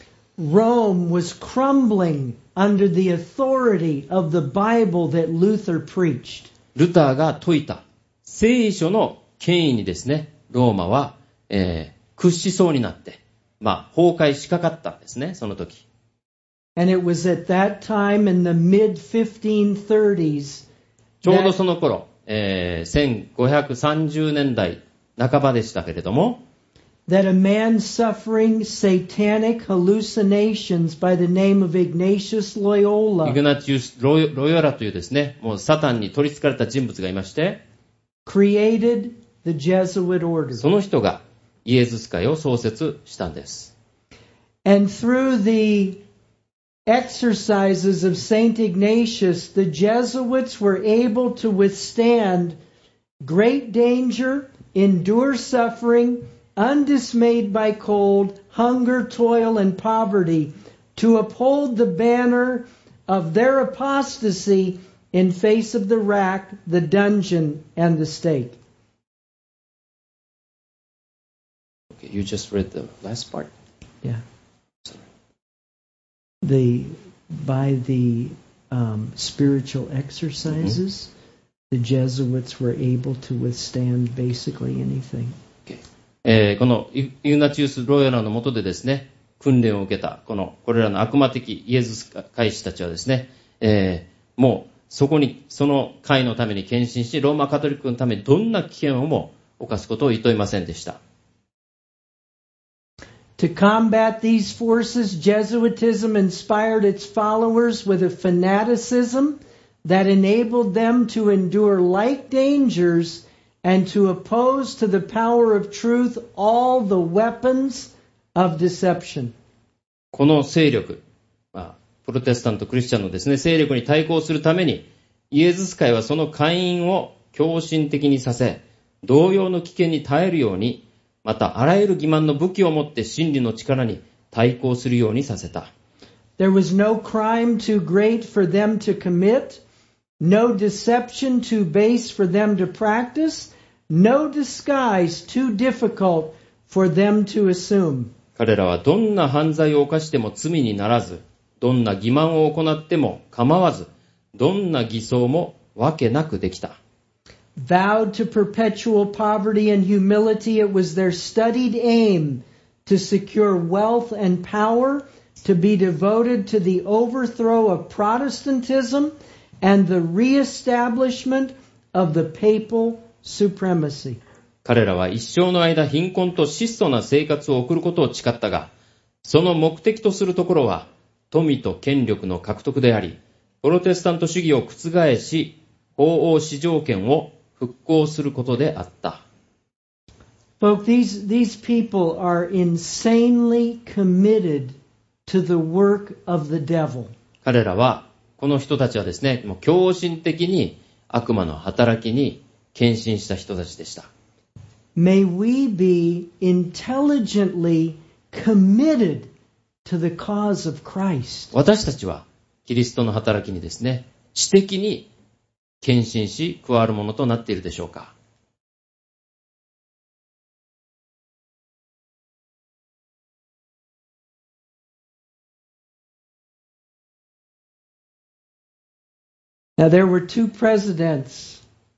Rome was crumbling under the authority of the Bible that Luther preached. ルターが説いた聖書の権威にですね、ローマは、えー、屈しそうになって、まあ、崩壊しかかったんですね、その時。 And it was at that time in the mid fifteen thirties ちょうどその頃、えー、せんごひゃくさんじゅうねんだいなかばでしたけれども、 that a man suffering satanic hallucinations by the name of Ignatius イ Loyola グナチウス・ロヨロヨラというですね、もうサタンに取り憑かれた人物がいまして、 created the Jesuit order. その人がイエズス会を創設したんです。 And through the exercises of Saint Ignatius, the Jesuits were able to withstand great danger, endure suffering, undismayed by cold, hunger, toil, and poverty, to uphold the banner of their apostasy in face of the rack, the dungeon, and the stake. Okay, you just read the last part. Yeah. The by the um, spiritual exercises, mm-hmm. the Jesuits were able to withstand basically anything. Okay. えー、このイグナチウス・ロヨラの下でですね、訓練を受けたこのこれらの悪魔的イエズス会士たちはですね、えー、もうそこにその会のために献身し、ローマカトリックのためにどんな危険をも犯すことを厭いませんでした。 To combat these forces, Jesuitism inspired its followers with a fanaticism that enabled them to endure like dangers and to oppose to the power of truth all the weapons of deception. この勢力、まあ、プロテスタントクリスチャンのですね、勢力に対抗するために、イエズス会はその会員を狂信的にさせ、同様の危険に耐えるように、またあらゆる欺瞞の武器を持って真理の力に対抗するようにさせた。 There was no crime too great for them to commit, no deception too base for them to practice, no disguise too difficult for them to assume. 彼らはどんな犯罪を犯しても罪にならず、どんな欺瞞を行っても構わず、どんな偽装もわけなくできた。 Vowed to perpetual poverty and humility, it was their studied aim to secure wealth and power, to be devoted to the overthrow of Protestantism and the reestablishment of the papal supremacy. 彼らは一生の間貧困と質素な生活を送ることを誓ったが、その目的とするところは富と権力の獲得であり、プロテスタント主義を覆し、法王至上権を復興することであった。 Folks, these, these people are insanely committed to the work of the devil. 彼らは、この人たちはですね、もう狂信的に悪魔の働きに献身した人たちでした。 May we be intelligently committed to the cause of Christ. 私たちはキリストの働きにですね、知的に献身し加わるものとなっているでしょうか。 Now there were two presidents.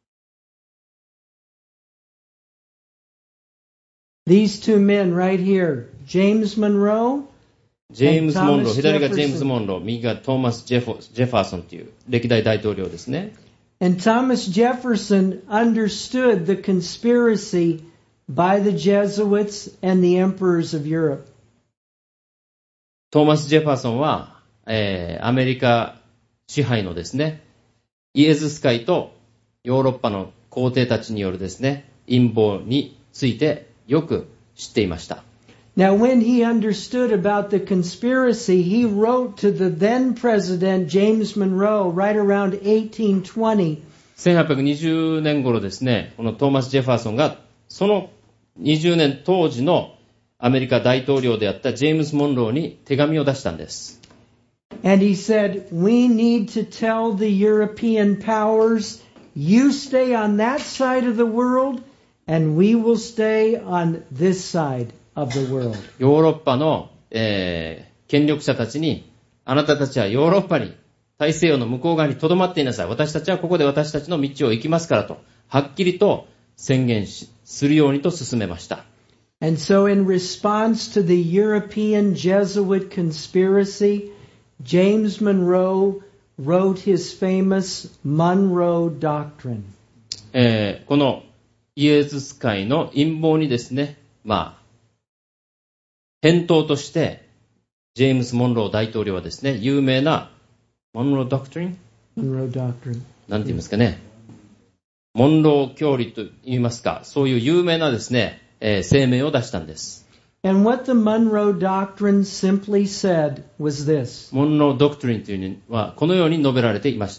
These two men right here, James Monroe ジェームズ・モンロー、 And Thomas 左がジェームズ・ Jefferson モンロー、右がトーマス・ジェフォ、ジェファーソンという歴代大統領ですね。 And Thomas Jefferson understood the conspiracy by the Jesuits and the emperors of Europe. トーマス・ジェファーソンは、えー、アメリカ支配のですね、イエズス会とヨーロッパの皇帝たちによるですね、陰謀についてよく知っていました。 Now, when he understood about the conspiracy, he wrote to the then president, James Monroe, right around eighteen twenty. せんはっぴゃくにじゅうねん頃ですね、このトーマス・ジェファーソンが、そのにじゅうねん当時のアメリカ大統領であったジェームズ・モンローに手紙を出したんです。 And he said, we need to tell the European powers, you stay on that side of the world, and we will stay on this side of the world. ヨーロッパの、えー、権力者たちに、あなたたちはヨーロッパに、大西洋の向こう側に留まっていなさい。私たちはここで私たちの道を行きますからと、はっきりと宣言しするようにと進めました。 And so in response to the European Jesuit conspiracy, James Monroe wrote his famous Monroe Doctrine. えー、このイエズス会の陰謀にですね、まあ、返答として、ジェームス・モンロー大統領はですね、有名なモンロー・ドクトリン Monroe Doctrine. なんて言いますかね。モンロー教理と言いますか、そういう有名なですね、えー、声明を出したんです。 And what the Monroe Doctrine simply said was this. モンロー・ドクトリンというのは、このように述べられていました。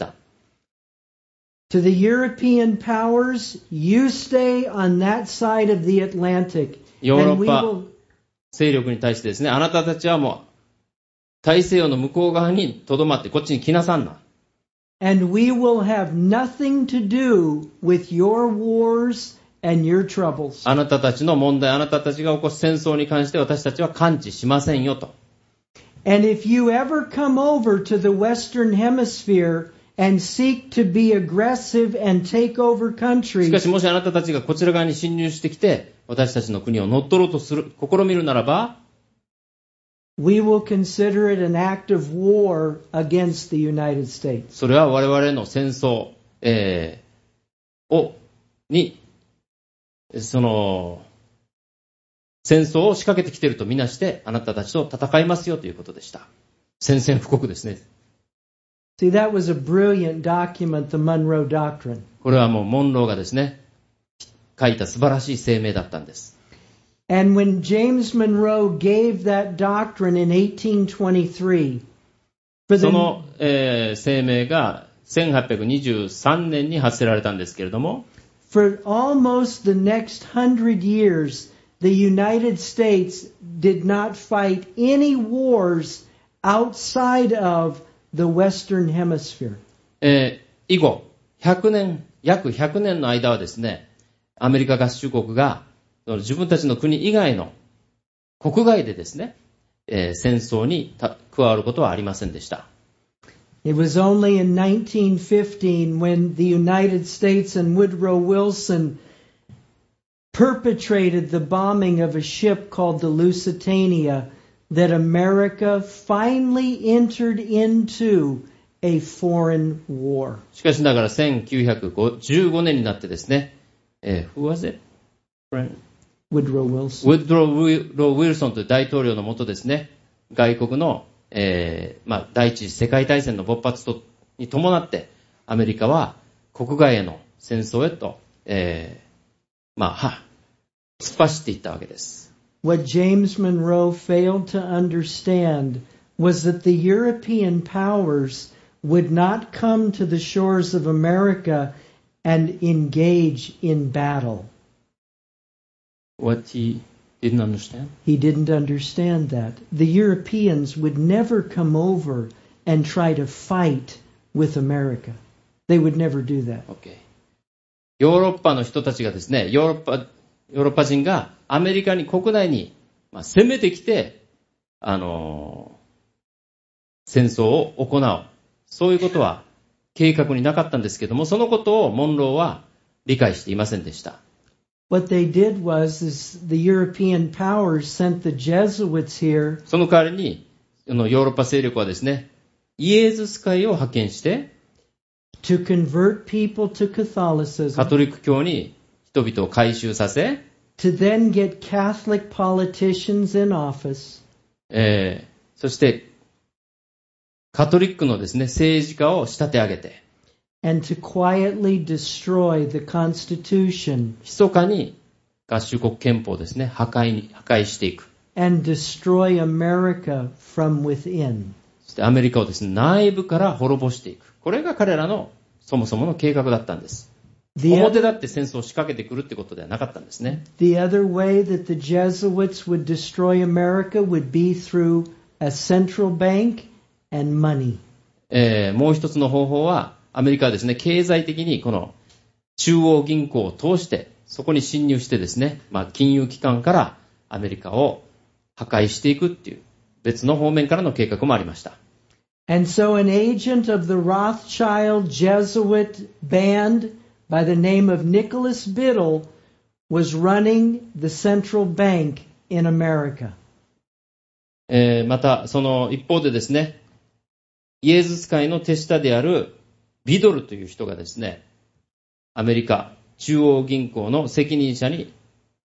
To the European powers, you stay on that side of the Atlantic. ヨーロ And ッ we パ will, 勢力に対してですね、あなたたちはもう、大西洋の向こう側に留まってこっちに来なさんな。 and we will have nothing to do with your wars and your troubles. あなたたちの問題、あなたたちが起こす戦争に関して私たちは関知しませんよと。 And if you ever come over to the Western Hemisphere and seek to be aggressive and take over しか countries, しもしあなたたちがこちら側に侵入してきて、私たちの国を乗っ取ろうとする、試みるならば、 we will consider it an act of war against the United States. それは我々の戦争、えー、を、に、その、戦争を仕掛けてきているとみなして、あなたたちと戦いますよということでした。宣戦布告ですね。 See, that was a brilliant document, the Monroe Doctrine. これはもうモンローがですね、書いた素晴らしい声明だったんです。 And when James Monroe gave that doctrine in eighteen twenty-three, for そ the, の、えー、声明がせんはっぴゃくにじゅうさんねんに発せられたんですけれども、 for almost the next hundred years, the United States did not fight any wars outside of the Western Hemisphere. えー、以後、ひゃくねん、約ひゃくねんの間はですね、アメリカ合衆国が自分たちの国以外の国外でですね、えー、戦争に加わることはありませんでした。 It was only in nineteen fifteen when the United States and Woodrow Wilson perpetrated the bombing of a ship called the Lusitania that America finally entered into a foreign war. しかしながらせんきゅうひゃくじゅうごねんになってですね、えー、Who was it? Woodrow Wilson. ウッドロー・ウィルソンという大統領のもとですね、外国の、えーまあ、第一次世界大戦の勃発とに伴ってアメリカは国外への戦争へと、えー、まあは突っ走っていったわけです。 What James Monroe failed to understand was that the European powers would not come to the shores of America and engage in battle. What he didn't understand? He didn't understand that. The Europeans would never come over and try to fight with America. They would never do that. Okay. ヨーロッパの人たちがですね、ヨーロッパ、ヨーロッパ人がアメリカに国内に、まあ、攻めてきて、あのー、戦争を行う。そういうことは計画になかったんですけども、そのことをモンローは理解していませんでした。 What they did was is the European powers sent the Jesuits here その代わりに、ヨーロッパ勢力はですね、イエズス会を派遣して、 to convert people to カ Catholicism, トリック教に人々を改宗させ、 to then get Catholic politicians in office, えー、そしてカトリックのですね、政治家を仕立て上げて、 and to quietly destroy the Constitution 密かに合衆国憲法をですね、破壊に、破壊していく。 and destroy America from within. そしてアメリカをですね、内部から滅ぼしていく。これが彼らのそもそもの計画だったんです。 The 表 other, だって戦争を仕掛けてくるってことではなかったんですね。 the other way that the Jesuits would destroy America would be through a central bank and money. えー、もう一つの方法は、アメリカはですね、経済的にこの中央銀行を通して、そこに侵入してですね、まあ、金融機関からアメリカを破壊していくっていう別の方面からの計画もありました。 And so an agent of the Rothschild Jesuit band by the name of Nicholas Biddle was running the central bank in America. えー、また、その一方でですね、イエズス会の手下であるビドルという人がですね、アメリカ中央銀行の責任者に、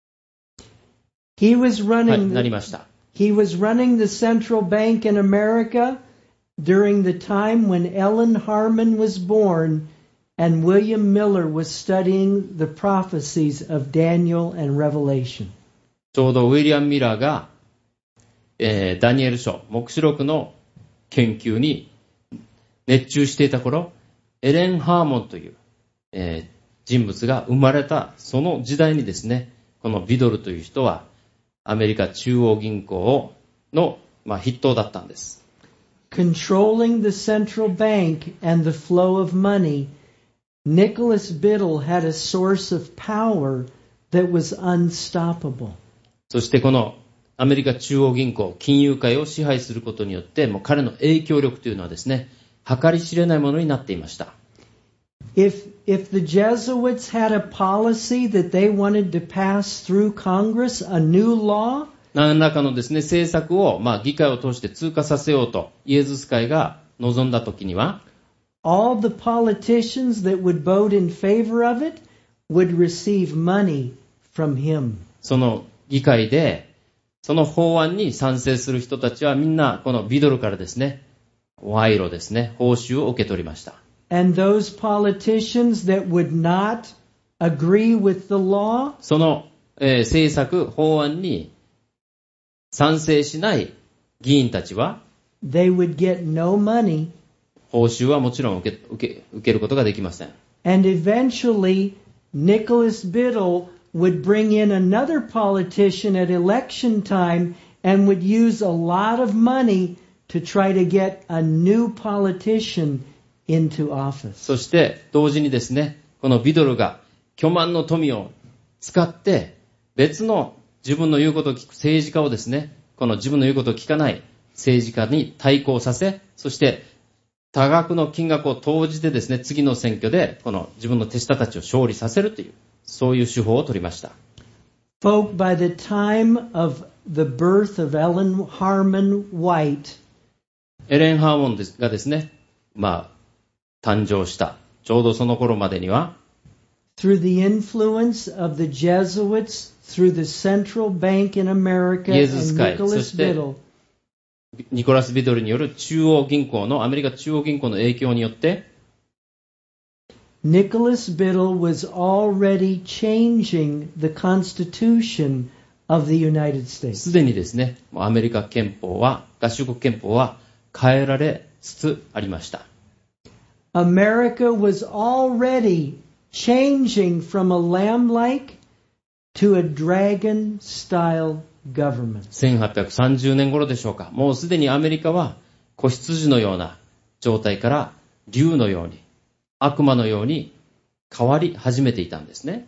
He was はい、 running なり the, ました。 he was running the central bank in America during the time when Ellen Harmon was born and William Miller was studying the prophecies of Daniel and Revelation. ちょうどウィリアム・ミラーが、えー、ダニエル書、黙示録の研究に熱中していた頃、エレン・ハーモンという、えー、人物が生まれたその時代にですね、このビドルという人はアメリカ中央銀行の、まあ、筆頭だったんです。 Controlling the central bank and the flow of money, Nicholas Biddle had a source of power that was unstoppable. そしてこのアメリカ中央銀行、金融界を支配することによって、もう彼の影響力というのはですね、計り知れないものになっていました。 If, if the Jesuits had a policy that they wanted to pass through Congress, a new law, 何らかのですね、政策を、まあ、議会を通して通過させようと、イエズス会が望んだときには、 all the politicians that would vote in favor of it would receive money from him. その議会で、その法案に賛成する人たちはみんなこのビドルからですね、賄賂ですね、報酬を受け取りました。 And those politicians that would not agree with the law, その、えー、政策、法案に賛成しない議員たちは、 they would get no money. 報酬はもちろん受け、受け、受けることができません。 And eventually, Nicholas Biddle would bring in another politician at election time and would use a lot of money to try to get a new politician into office. そして同時にですね、このビドルが巨万の富を使って別の自分の言うことを聞く政治家をですね、この自分の言うことを聞かない政治家に対抗させ、そして多額の金額を投じてですね、次の選挙でこの自分の手下たちを勝利させるという、そういう手法を取りました。 Folk, by the time of the birth of Ellen Harmon White, エレン・ハーモンがですね、まあ、誕生した。ちょうどその頃までには、 through the influence of the Jesuits, through the central bank in America, イエズス and 会、そ Nicholas して Biddle, ニコラス・ビドルによる中央銀行の、アメリカ中央銀行の影響によって、 Nicholas Biddle was already changing the Constitution of the United States. すでにですね、アメリカ憲法は、合衆国憲法は変えられつつありました。 America was already changing from a lamb-like to a dragon-style government. せんはっぴゃくさんじゅうねん頃でしょうか。もうすでにアメリカは子羊のような状態から竜のように、悪魔のように変わり始めていたんですね。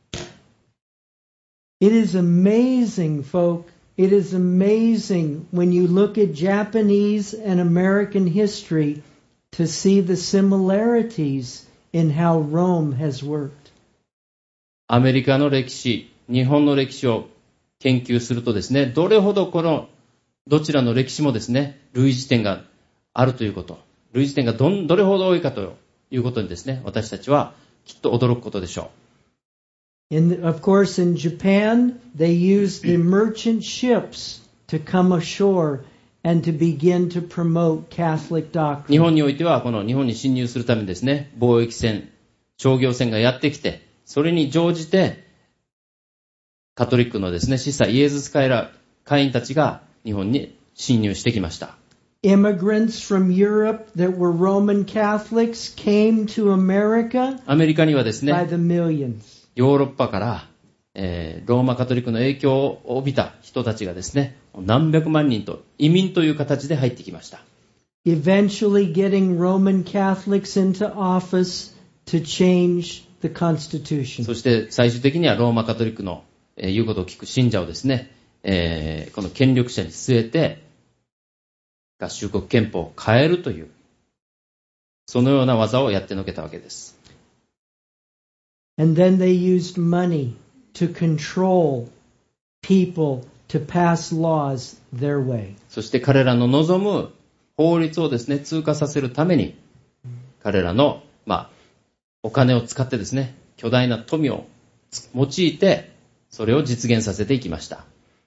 It is amazing, folk. It is amazing when you look at Japanese and American history to see the similarities in how Rome has worked. アメリカの歴史、日本の歴史を研究するとですね、どれほどこのどちらの歴史もですね、類似点があるということ、類似点がどんどれほど多いかということにですね、私たちはきっと驚くことでしょう。 In, of course, in Japan, they used the merchant ships to come ashore and to begin to promote Catholic 日 doctrine. 本においてはこの日本に侵入するためにですね、貿易船、商業船がやってきて、それに乗じてカトリックのですね、司祭イエズス会ら会員たちが日本に侵入してきました。 Immigrants from Europe that were Roman Catholics came to America アメリカにはですね、 by the millions. ヨーロッパから、えー、ローマカトリックの影響を帯びた人たちがですね、何百万人と移民という形で入ってきました。 Eventually getting Roman Catholics into office to change the Constitution. そして最終的にはローマカトリックの、えー、言うことを聞く信者をですね、えー、この権力者に据えて合衆国憲法を変えるという、そのような技をやってのけたわけです。 And then they used money to control people to pass laws their way. そして彼らの望む法律をですね、通過させるために、彼らの、まあ、お金を使ってですね、巨大な富を用いて、それを実現させていきました。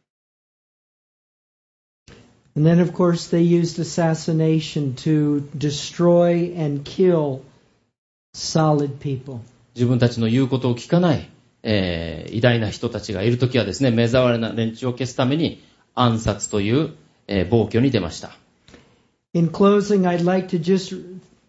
And then, of course, they used assassination to destroy and kill solid people. 自分たちの言うことを聞かない、えー、偉大な人たちがいるときはですね、目障りな連中を消すために暗殺という、えー、暴挙に出ました。 In closing, I'd like to just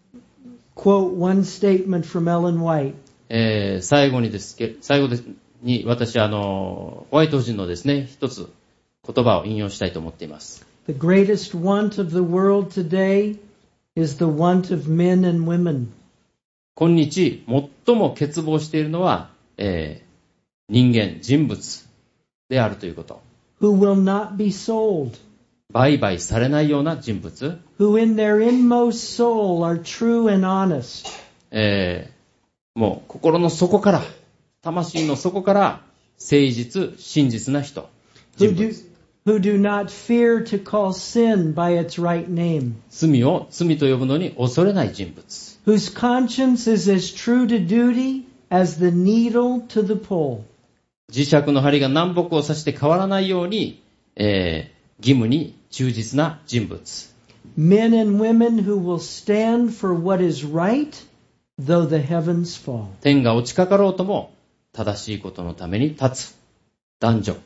quote one statement from Ellen White. えー、最後にですけ最後に私あのホワイト夫人のですね、一つ言葉を引用したいと思っています。 The greatest want of the world today is the want of men and women. 今日最も欠乏しているのは、えー、人間、人物であるということ。 Who will not be sold. 売買されないような人物。 Who in their inmost soul are true and honest. えー、もう心の底から、魂の底から誠実、真実な人。人 Who 物 do, who do not fear to call sin by its right name. 罪を罪と呼ぶのに恐れない人物。 Whose conscience is as true to duty as the needle to the pole. 磁石の針が南北を指して変わらないように、えー、義務に忠実な人物。 Men and women who will stand for what is right, though the heavens fall. 天が落ちかかろうとも正しいことのために立つ男女。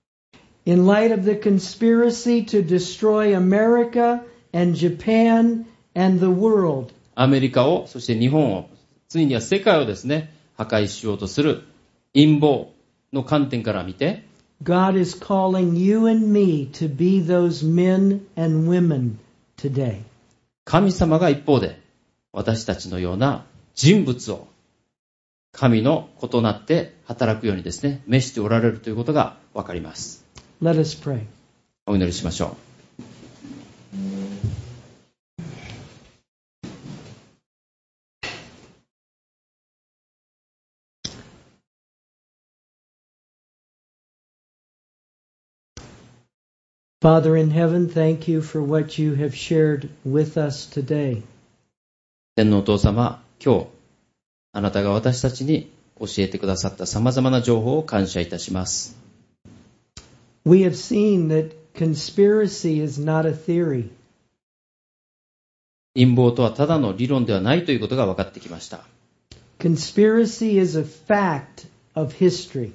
In light of the conspiracy to destroy America and Japan and the world, アメリカを、そして日本を、ついには世界をですね、破壊しようとする陰謀の観点から見て、 God is calling you and me to be those men and women today. 神様が一方で私たちのような人物を神の子となって働くようにですね、召しておられるということがわかります。 Let us pray. お祈りしましょう。 Father in heaven, thank you for what you have shared with us today. 天のお父様、今日あなたが私たちに教えてくださった様々な情報を感謝いたします。 We have seen that conspiracy is not a theory. 陰謀とはただの理論ではないということが分かってきました。 Conspiracy is a fact of history.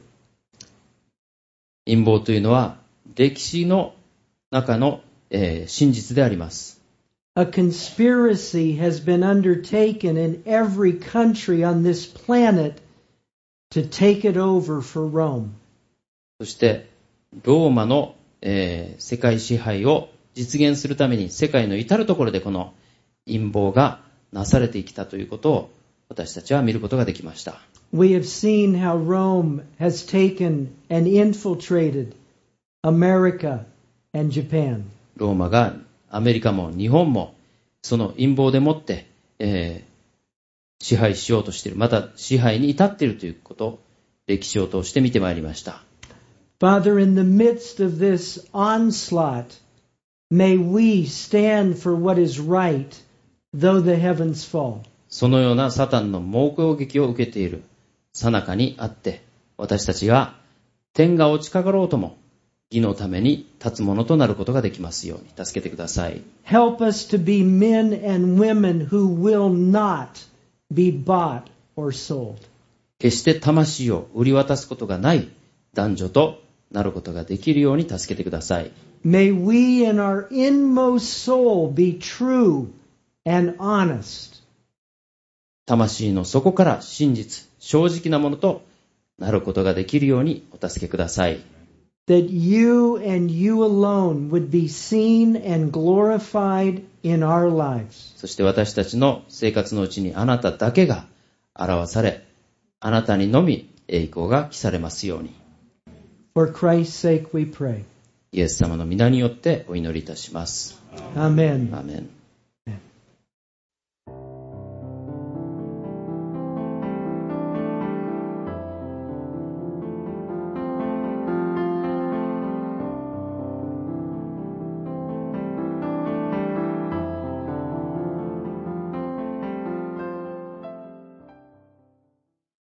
陰謀というのは歴史の中の、えー、真実であります。 A conspiracy has been undertaken in every country on this planet to take it over for Rome. そしてローマの、えー、世界支配を実現するために世界の至るところでこの陰謀がなされてきたということを私たちは見ることができました。 We have seen how Rome has taken and infiltrated America and Japan. ローマがアメリカも日本もその陰謀でもって、えー、支配しようとしている、また支配に至っているということを歴史を通して見てまいりました。 Father, in the midst of this onslaught, may we stand for what is right, though the heavens fall. そのようなサタンの猛攻撃を受けている最中にあって、私たちが天が落ちかかろうとも義のために立つものとなることができますように助けてください。 Help us to be men and women who will not be bought or sold. 決して魂を売り渡すことがない男女となることができるように助けてください。 May we in our inmost soul be true and honest. 魂の底から真実、正直なものとなることができるようにお助けください。 That you and you alone would be seen and glorified in our lives. そして私たちの生活のうちにあなただけが表され、あなたにのみ栄光が来されますように。 For Christ's sake we pray. イエス様の皆によってお祈りいたします。 Amen. アーメン。